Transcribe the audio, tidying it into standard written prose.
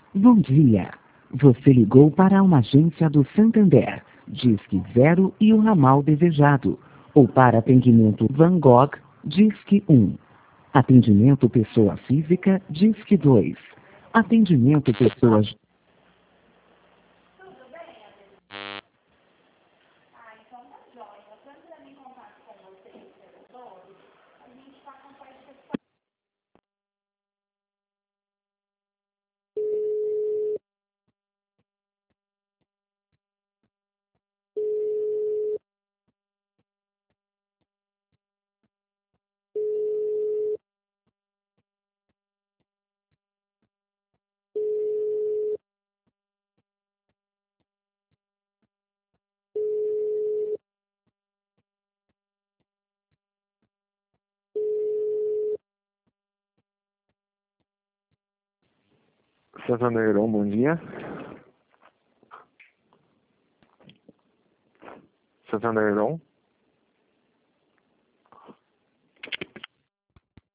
Bom dia. Você ligou para uma agência do Santander, Disque 0 e o ramal desejado. Ou para atendimento Van Gogh, Disque 1. Atendimento pessoa física, Disque 2. Atendimento pessoa... Santanderão, bom dia. Santanderão.